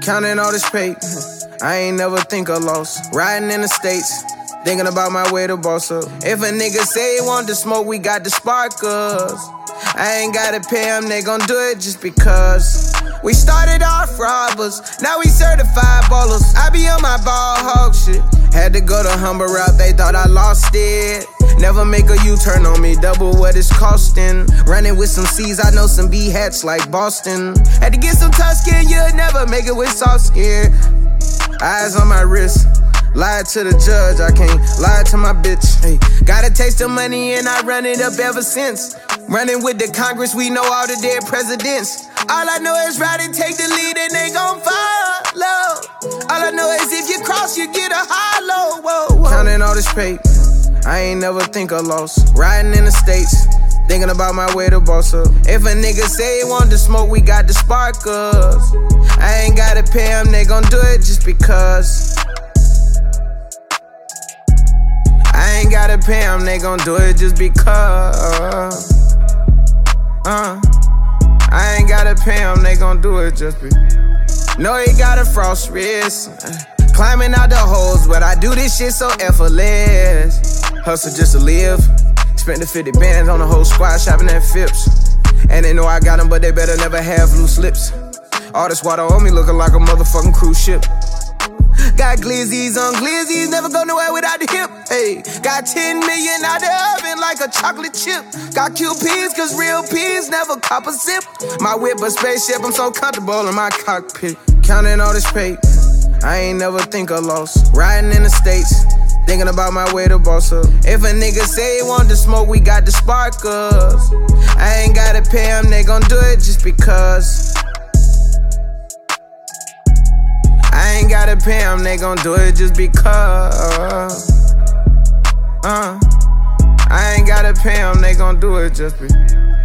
Counting all this paper, I ain't never think of loss. Riding in the States, thinking about my way to boss up. If a nigga say he want to smoke, we got the sparkers. I ain't gotta pay them, they gon' do it just because. We started off robbers, now we certified ballers. I be on my ball hog shit. Had to go the humble route, they thought I lost it. Never make a U-turn on me, double what it's costing. Running with some C's, I know some B hats like Boston. Had to get some tough skin, you'll never make it with soft skin. Eyes on my wrist, lied to the judge, I can't lie to my bitch. Hey, got a taste of money and I run it up ever since. Running with the Congress, we know all the dead presidents. All I know is ride and take the lead and they gon' follow. All I know is if you cross, you get a hollow. Whoa, whoa. Counting all this paper, I ain't never think of loss. Riding in the States, thinking about my way to boss up. If a nigga say he want to smoke, we got the sparkers. I ain't gotta pay them, they gon' do it just because. I ain't gotta pay them, they gon' do it just because. I ain't gotta pay them, they gon' do it just because. Know he got a frost wrist, climbing out the holes, but I do this shit so effortless. Hustle just to live, spent the 50 bands on the whole squad shopping at Phipps. And they know I got them, but they better never have loose lips. All this water on me looking like a motherfucking cruise ship. Got glizzies on glizzies, never go nowhere without the hip. Hey, got 10 million out the oven like a chocolate chip. Got QPs, cause real P's never cop a sip. My whip a spaceship, I'm so comfortable in my cockpit. Counting all this paper, I ain't never think of loss. Riding in the States, thinking about my way to boss up. If a nigga say he want to smoke, we got the sparkers. I ain't gotta pay them, they gon' do it just because. I ain't gotta pay them, they gon' do it just because. I ain't gotta pay them, they gon' do it just because.